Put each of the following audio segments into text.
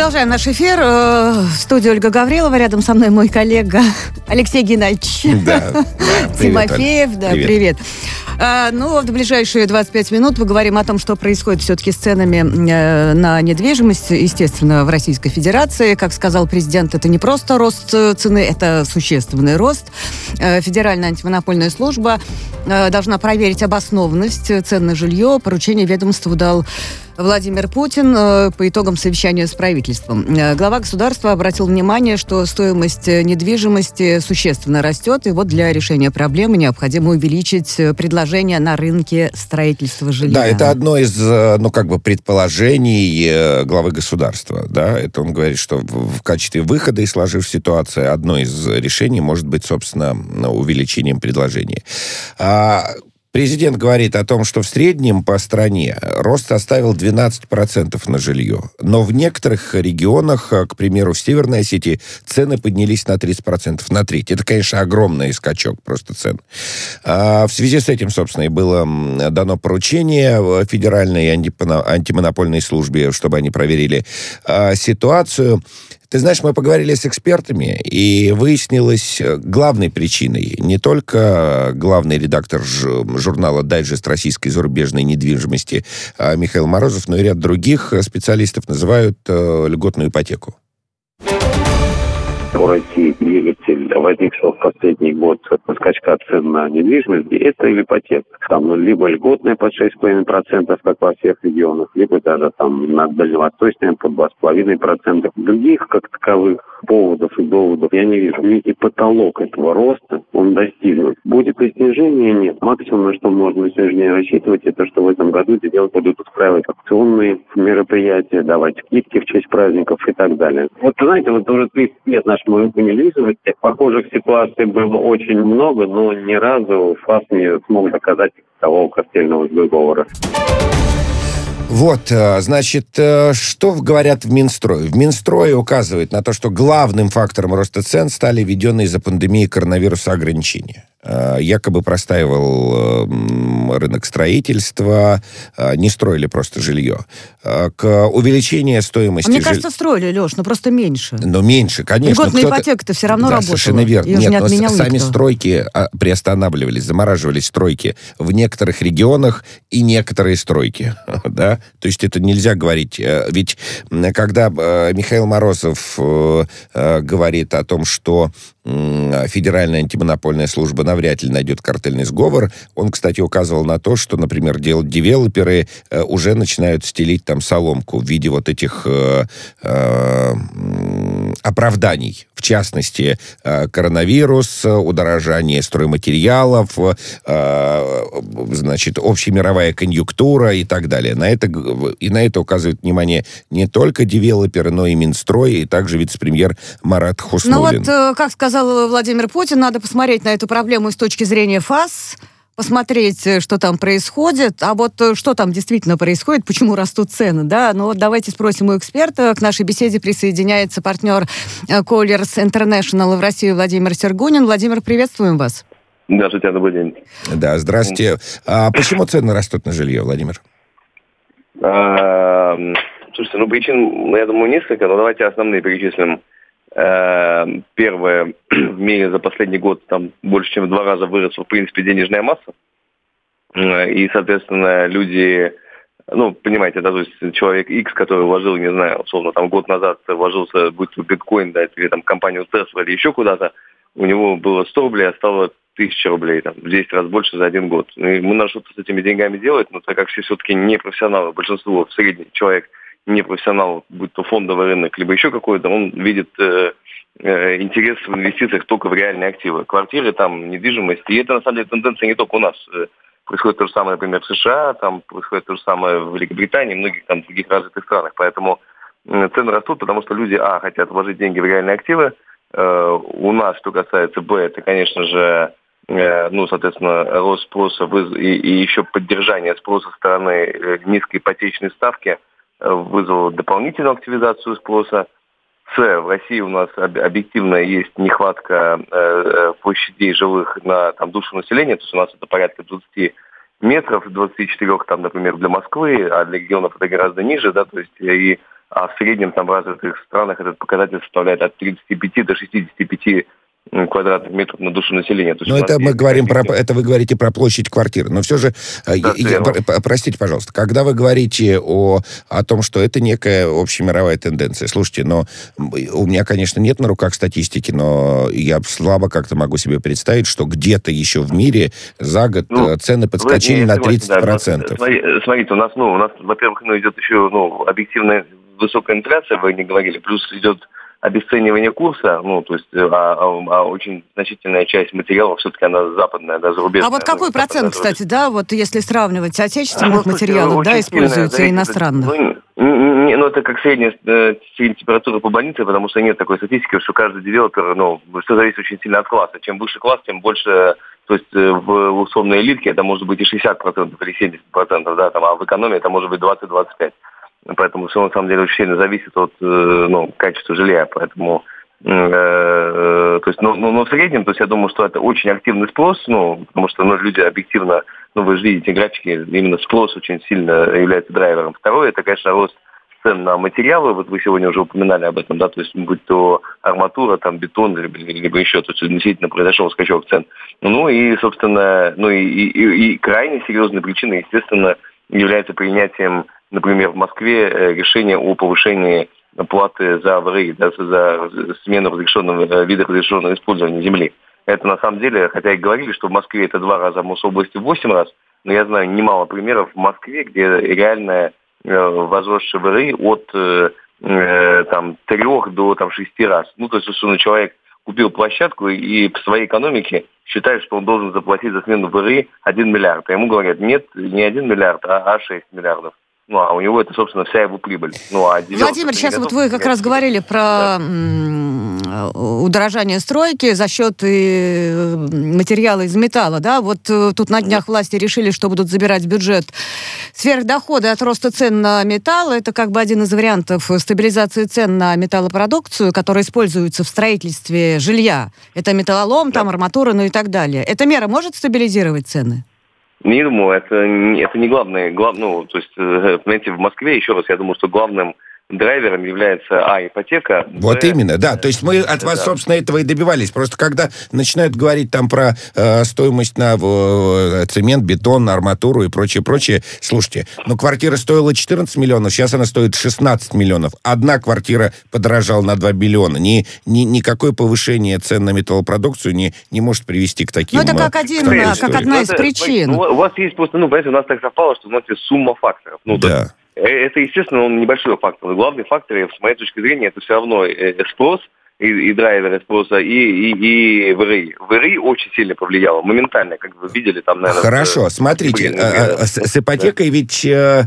Продолжаем наш эфир. В студии Ольга Гаврилова. Рядом со мной мой коллега Алексей Геннадьевич Тимофеев. Да, привет. В ближайшие 25 минут поговорим о том, что происходит все-таки с ценами на недвижимость, естественно, в Российской Федерации. Как сказал президент, это не просто рост цены, это существенный рост. Федеральная антимонопольная служба должна проверить обоснованность цен на жилье. Поручение ведомству дал Владимир Путин по итогам совещания с правительством. Глава государства обратил внимание, что стоимость недвижимости существенно растет, и вот для решения проблемы необходимо увеличить предложение на рынке строительства жилья. Да, это одно из, предположений главы государства. Да? Это он говорит, что в качестве выхода из сложившейся ситуации одно из решений может быть, собственно, увеличением предложения. Президент говорит о том, что в среднем по стране рост составил 12% на жилье. Но в некоторых регионах, к примеру, в Северной Осетии, цены поднялись на 30%, на треть. Это, конечно, огромный скачок просто цен. В связи с этим, собственно, и было дано поручение Федеральной антимонопольной службе, чтобы они проверили ситуацию. Ты знаешь, мы поговорили с экспертами, и выяснилось главной причиной не только главный редактор журнала «Дайджест российской зарубежной недвижимости» Михаил Морозов, но и ряд других специалистов называют льготную ипотеку. В России двигатель возникшего в последний год скачка цен на недвижимость, это ипотека. Там либо льготная под 6,5%, как во всех регионах, либо даже там на дальневосточной под 2,5%. Других, как таковых, поводов и доводов я не вижу. Некий потолок этого роста, он достигнут. Будет ли снижение? Нет. Максимум, на что можно на сегодняшний день рассчитывать, это что в этом году эти дела будут устраивать акционные мероприятия, давать скидки в честь праздников и так далее. Вот, знаете, уже 30 лет нашему рынку недвижимости похожих ситуаций было очень много, но ни разу ФАС не смог доказать того картельного сговора. Вот, значит, что говорят в Минстрое? В Минстрое указывает на то, что главным фактором роста цен стали введенные из-за пандемии коронавируса ограничения. Якобы простаивал рынок строительства, не строили просто жилье. К увеличению стоимости... Мне кажется, строили, Леш, но просто меньше. Но меньше, конечно. Льготная ипотека-то все равно работала. Совершенно верно. Нет, но сами стройки приостанавливались, замораживались стройки в некоторых регионах и некоторые стройки. Да? То есть это нельзя говорить. Ведь когда Михаил Морозов говорит о том, что Федеральная антимонопольная служба навряд ли найдет картельный сговор. Он, кстати, указывал на то, что, например, девелоперы уже начинают стелить там соломку в виде вот этих оправданий. В частности, коронавирус, удорожание стройматериалов, значит, общемировая конъюнктура и так далее. На это указывает внимание не только девелоперы, но и Минстрой, и также вице-премьер Марат Хуснуллин. Ну вот, как сказал Владимир Путин, надо посмотреть на эту проблему с точки зрения ФАС, посмотреть, что там происходит, а вот что там действительно происходит, почему растут цены, да, ну вот давайте спросим у эксперта. К нашей беседе присоединяется партнер Colliers International в России Владимир Сергунин. Владимир, приветствуем вас. Здравствуйте, добрый день. Да, здравствуйте. А почему цены растут на жилье, Владимир? Слушайте, причин, я думаю, несколько, но давайте основные перечислим. Первое, в мире за последний год там больше чем в 2 раза выросла, в принципе, денежная масса. И, соответственно, люди, понимаете, да, то есть человек X, который вложил, не знаю, условно, там год назад вложился, будь то биткоин, да, или там компанию Tesla, или еще куда-то, у него было 100 рублей, а стало 1000 рублей, там, в 10 раз больше за 1 год. И ему надо что-то с этими деньгами делать, но так как все все-таки не профессионалы, большинство, в среднем человек, не профессионал, будь то фондовый рынок, либо еще какой-то, он видит интерес в инвестициях только в реальные активы. Квартиры, там, недвижимость. И это, на самом деле, тенденция не только у нас. Происходит то же самое, например, в США, там происходит то же самое в Великобритании, многих там других развитых странах. Поэтому цены растут, потому что люди, хотят вложить деньги в реальные активы. У нас, что касается Б, это, конечно же, соответственно, рост спроса и еще поддержание спроса со стороны низкой ипотечной ставки вызвало дополнительную активизацию спроса. С, в России у нас объективно есть нехватка площадей жилых на душу населения, то есть у нас это порядка 20 метров, 24, там, например, для Москвы, а для регионов это гораздо ниже, да, то есть и а в среднем там в развитых странах этот показатель составляет от 35 до 65 квадратных метров на душу населения. Но это мы говорим это вы говорите про площадь квартиры. Но все же, простите, пожалуйста, когда вы говорите о том, что это некая общемировая тенденция, слушайте, но у меня, конечно, нет на руках статистики, но я слабо как-то могу себе представить, что где-то еще в мире за год цены подскочили на 30%. Да, смотрите, у нас, во-первых, идет еще объективная высокая инфляция, вы не говорили, плюс идет обесценивание курса, то есть очень значительная часть материалов все-таки она западная, да, зарубежная. А вот какой процент, кстати, да, вот если сравнивать отечественных материалов, да, используются иностранных? Это как средняя температура по больнице, потому что нет такой статистики, что каждый девелопер, все зависит очень сильно от класса. Чем выше класс, тем больше, то есть в условной элитке это может быть и 60% или 70%, да, а в экономии это может быть 20-25%. Поэтому все на самом деле очень сильно зависит от качества жилья. Поэтому то есть, в среднем, то есть я думаю, что это очень активный спрос, потому что люди объективно, вы же видите графики, именно спрос очень сильно является драйвером. Второе, это, конечно, рост цен на материалы, вот вы сегодня уже упоминали об этом, да, то есть будь то арматура, там бетон, либо еще, то есть действительно произошел скачок цен. И, собственно, и крайне серьезной причиной, естественно, является принятием, например, в Москве решение о повышении платы за ВРИ, да, за смену вида разрешенного использования земли. Это на самом деле, хотя и говорили, что в Москве это 2 раза, а в Мособласти 8 раз, но я знаю немало примеров в Москве, где реально возросший ВРИ от 3 до 6 раз. То есть, условно, человек купил площадку и в своей экономике считает, что он должен заплатить за смену ВРИ 1 миллиард. А ему говорят, нет, не 1 миллиард, а 6 миллиардов. А у него это, собственно, вся его прибыль. Владимир, сейчас вот вы как раз говорили про удорожание стройки за счет материала из металла, да? Вот тут на днях власти решили, что будут забирать в бюджет сверхдоходы от роста цен на металл. Это как бы один из вариантов стабилизации цен на металлопродукцию, которая используется в строительстве жилья. Это металлолом, там арматура, и так далее. Эта мера может стабилизировать цены? Не думаю, это не главное, то есть, понимаете, в Москве, еще раз, я думаю, что главным драйвером является ипотека. Вот именно, да. То есть мы от вас, собственно, этого и добивались. Просто когда начинают говорить там про стоимость на цемент, бетон, арматуру и прочее, слушайте, квартира стоила 14 миллионов, сейчас она стоит 16 миллионов. Одна квартира подорожала на 2 миллиона. Никакое повышение цен на металлопродукцию не может привести к таким... это как одна из причин. У вас есть просто, понимаете, у нас так совпало, что у нас есть сумма факторов. Да. Это, естественно, он небольшой фактор. Главный фактор, с моей точки зрения, это все равно спрос и драйверы спроса, и ВРИ. ВРИ очень сильно повлияло, моментально, как вы видели там, наверное... Хорошо, смотрите, с ипотекой ведь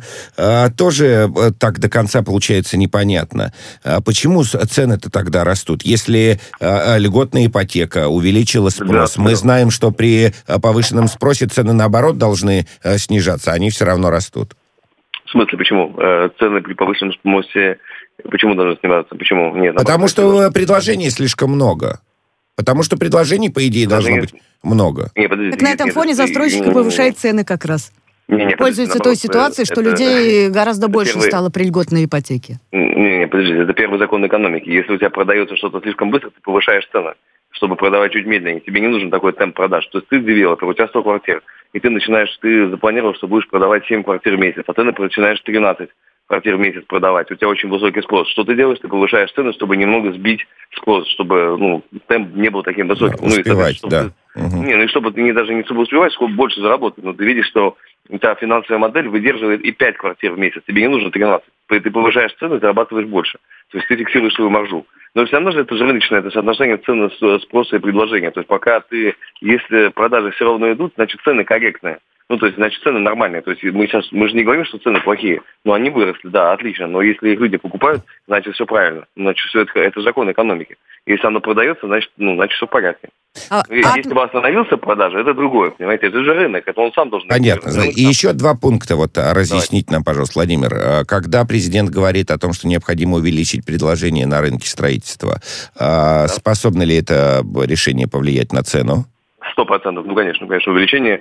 тоже так до конца получается непонятно. Почему цены-то тогда растут? Если льготная ипотека увеличила спрос, мы знаем, что при повышенном спросе цены, наоборот, должны снижаться, они все равно растут. В смысле, почему? Цены при повышенном спросе почему должны сниматься? Почему? Нет, потому что предложений слишком много. Потому что предложений, по идее, должно быть много. Так на этом фоне застройщик повышает цены как раз. Пользуется той ситуацией, что людей гораздо больше стало при льготной ипотеке. Подождите, это первый закон экономики. Если у тебя продается что-то слишком быстро, ты повышаешь цены, чтобы продавать чуть медленнее. Тебе не нужен такой темп продаж. То есть ты девелопер, у тебя 100 квартир, и ты запланировал, что будешь продавать 7 квартир в месяц, а ты начинаешь 13 квартир в месяц продавать. У тебя очень высокий спрос. Что ты делаешь? Ты повышаешь цены, чтобы немного сбить спрос, чтобы темп не был таким высоким. Успевать, да. И чтобы ты даже не чтобы успевать, сколько больше заработать. Но ты видишь, что у тебя финансовая модель выдерживает и 5 квартир в месяц. Тебе не нужно 13. Ты повышаешь цены, зарабатываешь больше. То есть ты фиксируешь свою маржу. Но все равно же это же рыночное, это соотношение цены спроса и предложения. То есть если продажи все равно идут, значит цены корректные. То есть, значит, цены нормальные. То есть мы же не говорим, что цены плохие. Они выросли, да, отлично. Но если их люди покупают, значит, все правильно. Значит, все это закон экономики. Если оно продается, значит все в порядке. Если бы остановился продажа, это другое, понимаете? Это же рынок, это он сам должен... Понятно. И еще 2 пункта разъясните нам, пожалуйста, Владимир. Когда президент говорит о том, что необходимо увеличить предложение на рынке строительства, способно ли это решение повлиять на цену? 100%. Ну, конечно. Увеличение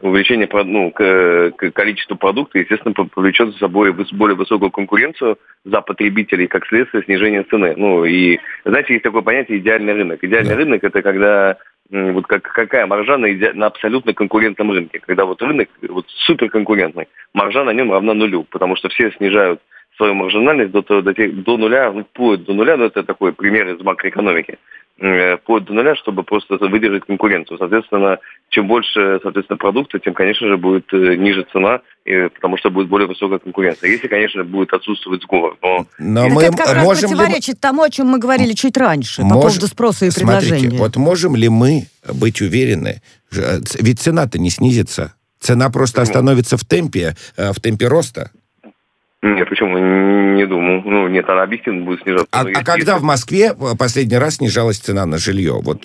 количества продукта, естественно, повлечет за собой более высокую конкуренцию за потребителей, как следствие снижения цены. Ну, и, знаете, есть такое понятие идеальный рынок. Идеальный рынок – это когда вот какая маржа на абсолютно конкурентном рынке. Когда вот рынок вот суперконкурентный, маржа на нем равна нулю, потому что все снижают свою маржинальность до нуля, вплоть до нуля, но это такой пример из макроэкономики, вплоть до нуля, чтобы просто выдержать конкуренцию. Соответственно, чем больше, продукта, тем, конечно же, будет ниже цена, потому что будет более высокая конкуренция. Если, конечно, будет отсутствовать сговор. Но мы это как раз противоречит тому, о чем мы говорили чуть раньше, по поводу спроса и предложения. Смотрите, вот можем ли мы быть уверены, ведь цена-то не снизится, цена просто остановится в темпе роста. Нет, почему? Не думаю. Нет, она объективно будет снижаться. А когда в Москве последний раз снижалась цена на жилье? В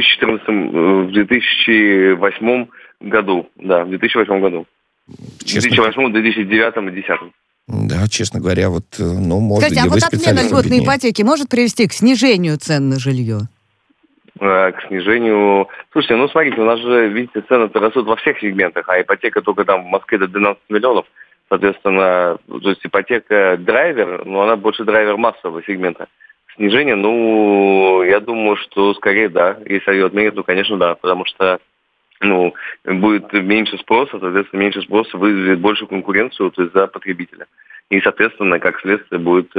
2008 году. Да, в 2008 году. В 2008, 2009 и 2010. Да, честно говоря, может... Скажите, а вот отмена льготной ипотеки может привести к снижению цен на жилье? К снижению... Слушайте, смотрите, у нас же, видите, цены-то растут во всех сегментах, а ипотека только там в Москве до 12 миллионов. Соответственно, то есть ипотека драйвер, но она больше драйвер массового сегмента. Снижение, я думаю, что скорее да. Если ее отменят, то, конечно, да. Потому что, будет меньше спроса, соответственно, меньше спроса вызовет большую конкуренцию, то есть за потребителя. И, соответственно, как следствие будет,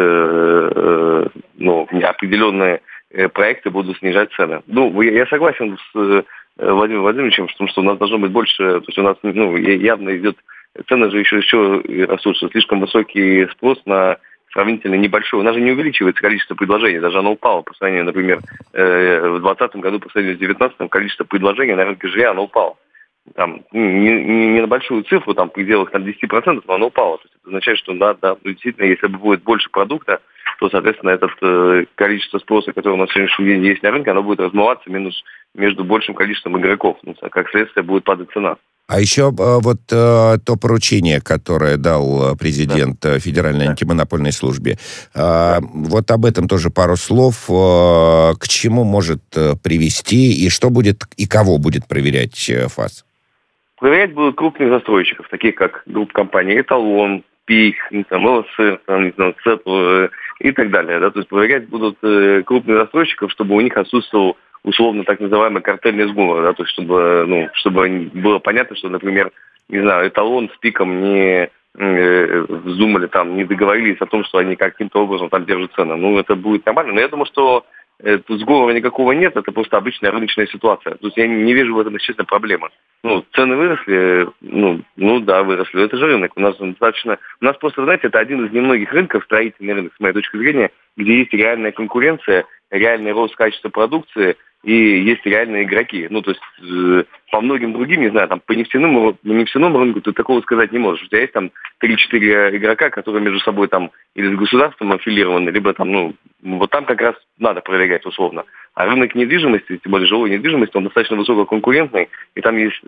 определенные проекты будут снижать цены. Я согласен с Владимиром Владимировичем, что у нас должно быть больше, то есть у нас, явно идет. Цены же еще растут, что слишком высокий спрос на сравнительно небольшой. У нас же не увеличивается количество предложений, даже оно упало по сравнению, например, в 2020 году по сравнению с 2019, количество предложений на рынке жилья, оно упало. Там, не на большую цифру, там, в пределах 10%, но оно упало. То есть это означает, что действительно, если будет больше продукта, то, соответственно, это количество спроса, которое у нас в сегодняшний день есть на рынке, оно будет размываться между большим количеством игроков. Как следствие, будет падать цена. А еще то поручение, которое дал президент Федеральной антимонопольной службе, вот об этом тоже пару слов. К чему может привести и что будет, и кого будет проверять ФАС? Проверять будут крупных застройщиков, таких как группа компаний «Эталон», «Пик», ЛСР, ЦЭП и так далее. Да? То есть проверять будут крупных застройщиков, чтобы у них отсутствовал условно так называемый картельный сговор, да, то есть чтобы было понятно, что, например, «Эталон» с «Пиком» не вздумали, не договорились о том, что они каким-то образом там держат цены. Это будет нормально, но я думаю, что тут сговора никакого нет, это просто обычная рыночная ситуация. То есть я не вижу в этом, честно, проблемы. Цены выросли, да, выросли, это же рынок. У нас просто, знаете, это один из немногих рынков, строительный рынок, с моей точки зрения, где есть реальная конкуренция, реальный рост качества продукции, и есть реальные игроки. То есть по многим другим, не знаю, по нефтяному рынку ты такого сказать не можешь. У тебя есть 3-4 игрока, которые между собой или с государством аффилированы, либо там как раз надо проверять условно. А рынок недвижимости, тем более жилой недвижимости, он достаточно высококонкурентный, и там есть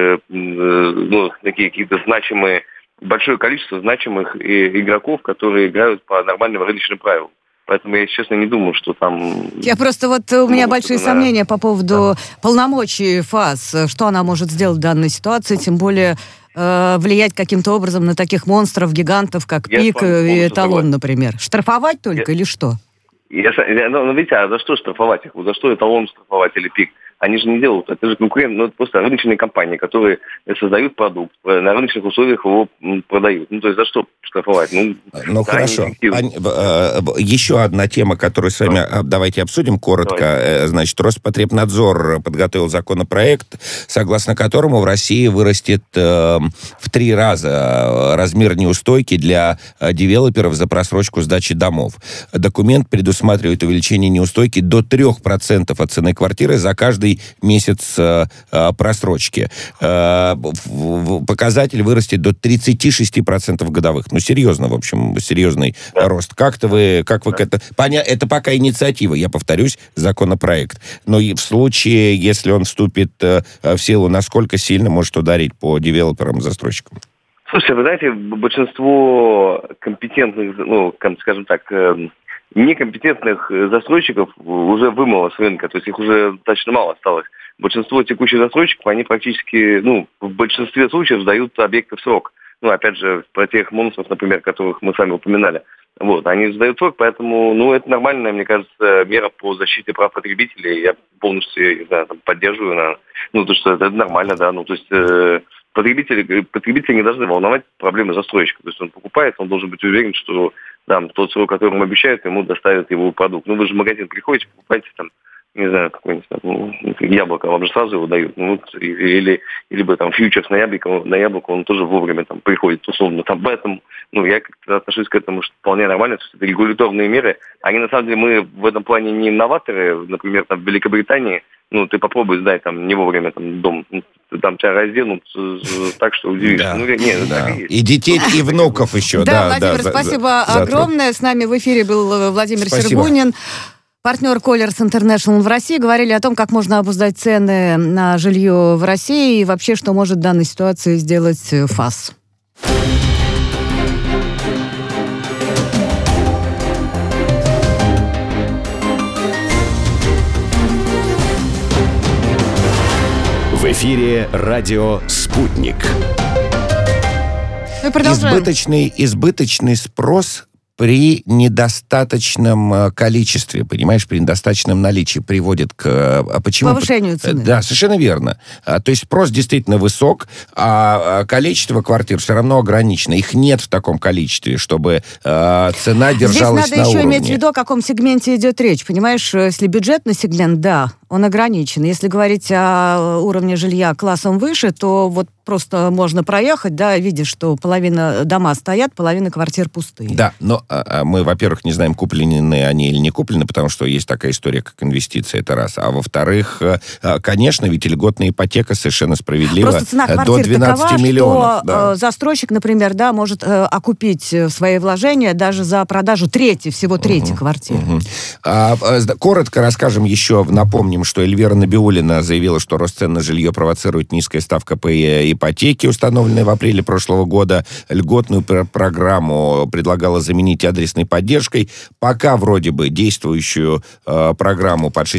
такие какие-то значимые, большое количество значимых игроков, которые играют по нормальным рыночным правилам. Поэтому я, честно, не думаю, что там... Я просто у меня большие сомнения по поводу полномочий ФАС, что она может сделать в данной ситуации, тем более влиять каким-то образом на таких монстров, гигантов, как «Пик» и «Эталон», например. Штрафовать только или что? Видите, а за что штрафовать их? За что «Эталон» штрафовать или «Пик»? Они же не делают. Это же конкуренты, это просто рыночные компании, которые создают продукт, на рыночных условиях его продают. То есть за что штрафовать? Хорошо. Еще одна тема, которую с вами давайте обсудим коротко. Давайте. Значит, Роспотребнадзор подготовил законопроект, согласно которому в России вырастет в 3 раза размер неустойки для девелоперов за просрочку сдачи домов. Документ предусматривает увеличение неустойки до 3% от цены квартиры за каждый месяц просрочки. Показатель вырастет до 36% годовых. Серьезно, в общем, серьезный рост. Как вы к этому... Это пока инициатива, я повторюсь, законопроект. Но и в случае, если он вступит в силу, насколько сильно может ударить по девелоперам, застройщикам? Слушайте, вы знаете, большинство компетентных, скажем так, некомпетентных застройщиков уже вымыло с рынка, то есть их уже достаточно мало осталось. большинство текущих застройщиков, они практически, в большинстве случаев сдают объекты в срок. Опять же, про тех монстров, например, которых мы сами упоминали. Они сдают срок, поэтому, это нормальная, мне кажется, мера по защите прав потребителей. Я полностью, поддерживаю, то, что это нормально, да, то есть потребители не должны волновать проблемы застройщика. То есть он покупает, он должен быть уверен, что тот срок, который ему обещают, ему доставят его продукт. Вы же в магазин приходите, покупаете какое-нибудь яблоко, вам же сразу его дают. Либо фьючерс на яблоко, он тоже вовремя приходит, условно. Поэтому, я как-то отношусь к этому, что вполне нормально, то есть это регуляторные меры. Они, на самом деле, мы в этом плане не инноваторы. Например, в Великобритании, ты попробуй сдать не вовремя дом, тебя разденут так, что удивишься. Да. И детей, и внуков еще. Да, Владимир, спасибо огромное. С нами в эфире был Владимир Сергунин, партнер Colliers International в России. Говорили о том, как можно обуздать цены на жилье в России и вообще, что может в данной ситуации сделать ФАС. В эфире радио «Спутник». Избыточный спрос при недостаточном количестве, понимаешь, при недостаточном наличии приводит к... повышению цены. Да, совершенно верно. То есть спрос действительно высок, а количество квартир все равно ограничено. Их нет в таком количестве, чтобы цена держалась на уровне. Здесь надо еще иметь в виду, о каком сегменте идет речь. Понимаешь, если бюджетный сегмент, да, он ограничен. Если говорить о уровне жилья классом выше, то просто можно проехать, да, видишь, что половина дома стоят, половина квартир пустые. Да, но мы, во-первых, не знаем, куплены они или не куплены, потому что есть такая история, как инвестиция, это раз. А во-вторых, конечно, ведь льготная ипотека совершенно справедлива. Просто цена квартир до 12 такова, миллионов. Что да. застройщик, например, может окупить свои вложения даже за продажу всего трети квартир. Коротко расскажем еще, напомним, что Эльвира Набиуллина заявила, что рост цен на жилье провоцирует низкая ставка по ипотеке, установленная в апреле прошлого года. Льготную программу предлагала заменить адресной поддержкой. Пока вроде бы действующую программу под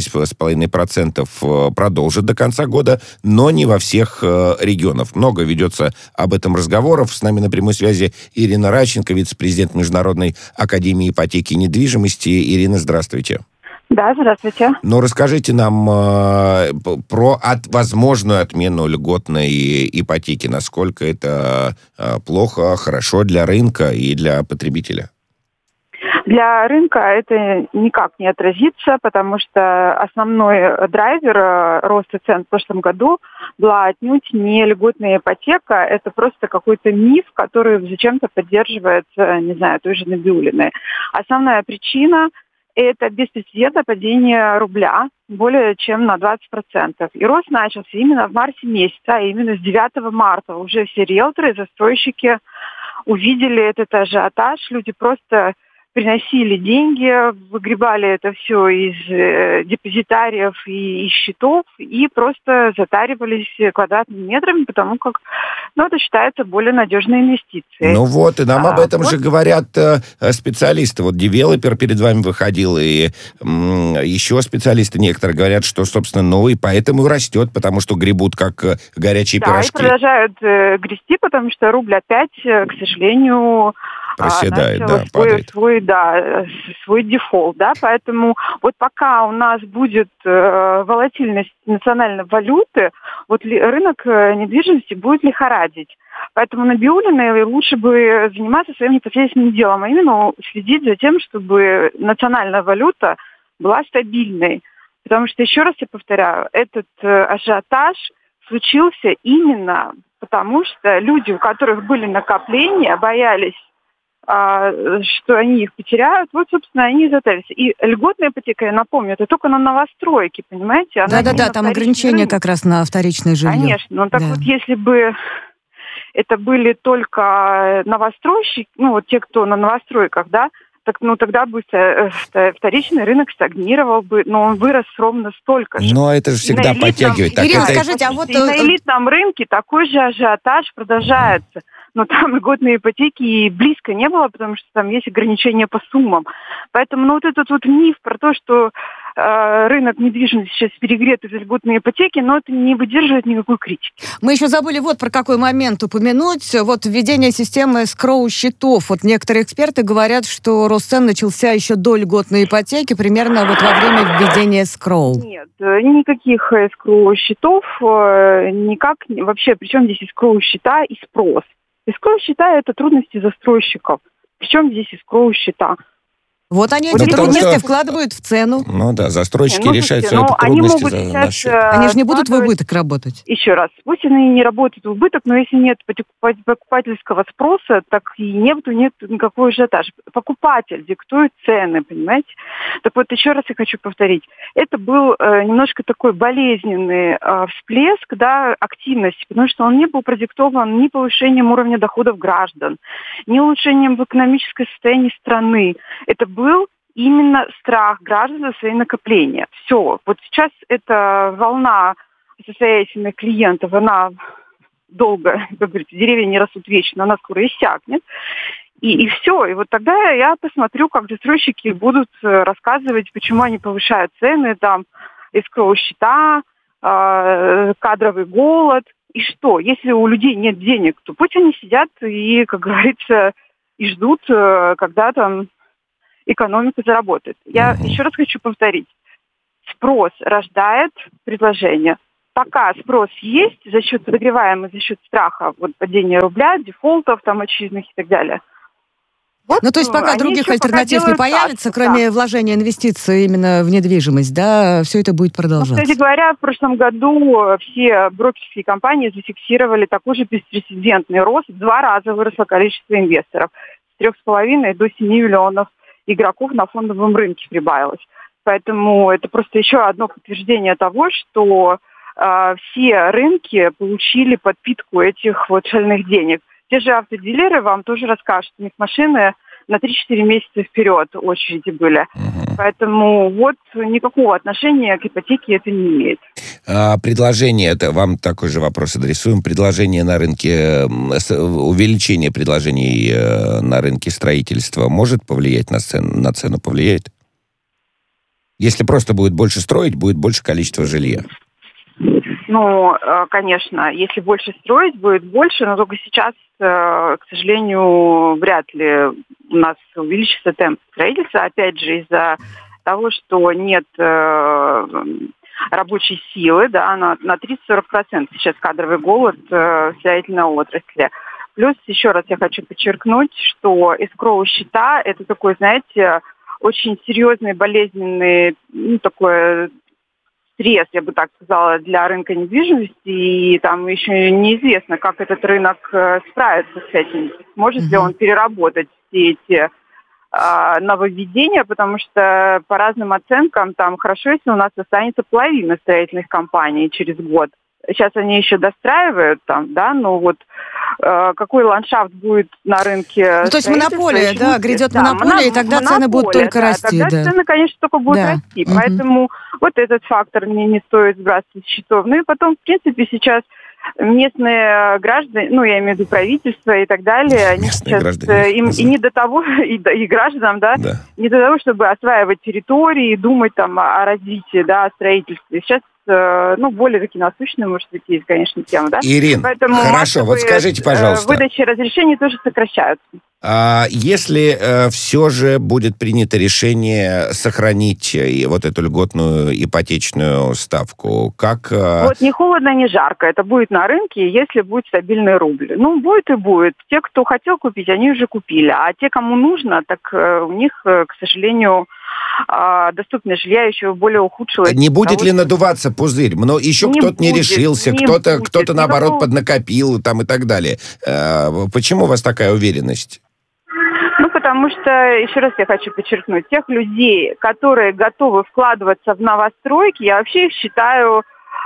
6,5% продолжит до конца года, но не во всех регионах. Много ведется об этом разговоров. С нами на прямой связи Ирина Радченко, вице-президент Международной академии ипотеки и недвижимости. Ирина, здравствуйте. Да, здравствуйте. Расскажите нам про возможную отмену льготной ипотеки. Насколько это плохо, хорошо для рынка и для потребителя? Для рынка это никак не отразится, потому что основной драйвер роста цен в прошлом году была отнюдь не льготная ипотека, это просто какой-то миф, который зачем-то поддерживается, той же Набиуллиной. Основная причина – это беспрецедентное падение рубля более чем на 20%. И рост начался именно в марте месяце, а именно с 9 марта. Уже все риэлторы, застройщики увидели этот ажиотаж. Люди просто приносили деньги, выгребали это все из депозитариев и из счетов и просто затаривались квадратными метрами, потому как это считается более надежной инвестицией. И нам об этом же говорят специалисты. Девелопер перед вами выходил, и еще специалисты некоторые говорят, что, собственно, и поэтому и растет, потому что гребут как горячие пирожки. Да, и продолжают грести, потому что рубль опять, к сожалению, проседает, падает. Свой дефолт, поэтому пока у нас будет волатильность национальной валюты, рынок недвижимости будет лихорадить. Поэтому Набиуллиной лучше бы заниматься своим непосредственным делом, а именно следить за тем, чтобы национальная валюта была стабильной. Потому что, еще раз я повторяю, этот ажиотаж случился именно потому, что люди, у которых были накопления, боялись, что они их потеряют, собственно, они и затарились. И льготная ипотека, я напомню, это только на новостройки, понимаете? Да, там ограничения как раз на вторичное жилье. Конечно, если бы это были только новостройщики, те, кто на новостройках, тогда бы вторичный рынок стагнировал бы, но он вырос ровно столько же. Но это же всегда подтягивает. Ирина, скажите, и на элитном рынке такой же ажиотаж продолжается. но там льготные ипотеки и близко не было, потому что там есть ограничения по суммам. Поэтому вот этот вот миф про то, что рынок недвижимости сейчас перегрет из-за льготной ипотеки, но это не выдерживает никакой критики. Мы еще забыли вот про какой момент упомянуть. Вот введение системы эскроу-счетов. Вот некоторые эксперты говорят, что рост цен начался еще до льготной ипотеки, примерно вот во время введения эскроу. Нет, никаких эскроу-счетов, никак, вообще, причем здесь эскроу-счета и спрос. Эскроу-счета – это трудности застройщиков. Причем здесь эскроу-счета? Вот они эти трудности вкладывают в цену. Ну да, застройщики решают свои трудности за счет. Они же не будут в убыток работать. Еще раз, пусть они не работают в убыток, но если нет покупательского спроса, так и нет никакой ажиотаж. Покупатель диктует цены, понимаете? Так вот, еще раз я хочу повторить. Это был немножко такой болезненный всплеск, да, активности, потому что он не был продиктован ни повышением уровня доходов граждан, ни улучшением в экономическом состоянии страны. Это был именно страх граждан за свои накопления. Все. Вот сейчас эта волна состоятельных клиентов, она долго, как говорится, деревья не растут вечно, она скоро иссякнет. И все. И вот тогда я посмотрю, как застройщики будут рассказывать, почему они повышают цены, там, эскроу-счета, кадровый голод. И что? Если у людей нет денег, то пусть они сидят и, как говорится, и ждут, когда там экономика заработает. Я еще раз хочу повторить. Спрос рождает предложение. Пока спрос есть за счет подогреваемого, за счет страха, вот падения рубля, дефолтов там очевидных и так далее. Вот, ну, то есть пока других альтернатив не появится, кроме вложения инвестиций именно в недвижимость, да, все это будет продолжаться. Ну, кстати говоря, в прошлом году все брокерские компании зафиксировали такой же беспрецедентный рост. В 2 раза выросло количество инвесторов. С 3,5 до 7 миллионов игроков на фондовом рынке прибавилось. Поэтому это просто еще одно подтверждение того, что все рынки получили подпитку этих вот шальных денег. Те же автодилеры вам тоже расскажут, у них машины на 3-4 месяца вперед очереди были. Поэтому вот никакого отношения к ипотеке это не имеет. Предложение, это вам такой же вопрос адресуем, предложение на рынке, увеличение предложений на рынке строительства может повлиять на цену, повлияет? Если просто будет больше строить, будет больше количества жилья. Ну, конечно, если больше строить, будет больше, но только сейчас, к сожалению, вряд ли у нас увеличится темп строительства, опять же, из-за того, что нет рабочей силы, да, на 30-40% сейчас кадровый голод в строительной отрасли. Плюс, еще раз я хочу подчеркнуть, что эскроу-счета – это такой, знаете, очень серьезный, болезненный, ну, такой стресс, я бы так сказала, для рынка недвижимости, и там еще неизвестно, как этот рынок справится с этим. Может ли он переработать все эти нововведения, потому что по разным оценкам там хорошо, если у нас останется половина строительных компаний через год. Сейчас они еще достраивают там, да, но вот какой ландшафт будет на рынке. Ну, то есть монополия, да, грядет монополия, и тогда цены будут только расти. Тогда цены, конечно, только будут расти. Поэтому вот этот фактор мне не стоит сбрасывать с счетов. Ну и потом, в принципе, сейчас местные граждане, ну, я имею в виду правительство и так далее, они сейчас им и не до того, и гражданам, да, не до того, чтобы осваивать территории, думать там о развитии, да, о строительстве. Сейчас более такие насущные, может быть, есть, конечно, темы, да? Ирина, поэтому хорошо, вот скажите, пожалуйста. Выдачи разрешений тоже сокращаются. Если все же будет принято решение сохранить вот эту льготную ипотечную ставку, как... Вот ни холодно, ни жарко. Это будет на рынке, если будет стабильный рубль. Ну, будет и будет. Те, кто хотел купить, они уже купили. А те, кому нужно, так у них, к сожалению, доступность жилья еще более ухудшилась. Не будет ли надуваться пузырь? Но еще кто-то не решился, кто-то наоборот поднакопил там и так далее. Почему у вас такая уверенность? Ну, потому что, еще раз я хочу подчеркнуть, тех людей, которые готовы вкладываться в новостройки, я вообще их считаю,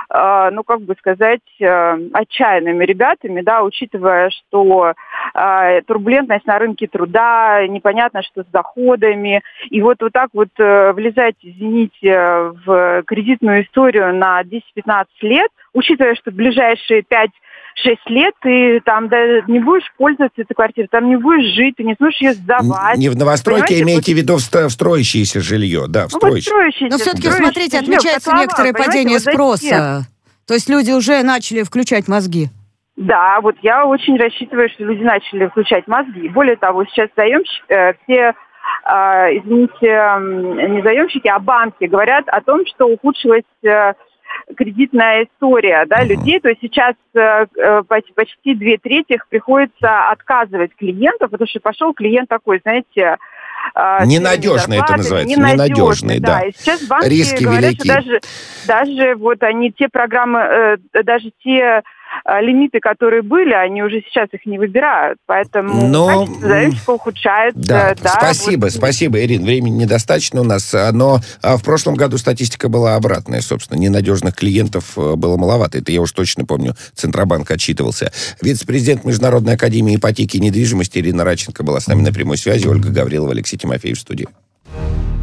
отчаянными ребятами, да, учитывая, что турбулентность на рынке труда, непонятно, что с доходами, и вот так вот влезать, извините, в кредитную историю на 10-15 лет, учитывая, что в ближайшие 5 6 лет ты там не будешь пользоваться этой квартирой, там не будешь жить, ты не сможешь ее сдавать. Не в новостройке, имеете в виду в строящееся жилье, да, в строящееся. Но все-таки, смотрите, отмечается некоторое падение спроса. То есть люди уже начали включать мозги. Да, вот я очень рассчитываю, что люди начали включать мозги. Более того, сейчас все, извините, не заемщики, а банки говорят о том, что ухудшилась кредитная история, да, людей. То есть сейчас почти 2/3 приходится отказывать клиентов, потому что пошел клиент такой, знаете... Ненадежный это называется. Ненадежный, да. И сейчас банки риски говорят, велики. Что даже вот они те программы, даже те лимиты, которые были, они уже сейчас их не выбирают. Поэтому качество заемщика ухудшается. Да, спасибо, Ирина. Времени недостаточно у нас. Но в прошлом году статистика была обратная, собственно. Ненадежных клиентов было маловато. Это я уж точно помню. Центробанк отчитывался. Вице-президент Международной академии ипотеки и недвижимости Ирина Радченко была с нами на прямой связи. Ольга Гаврилова, Алексей Тимофеев в студии.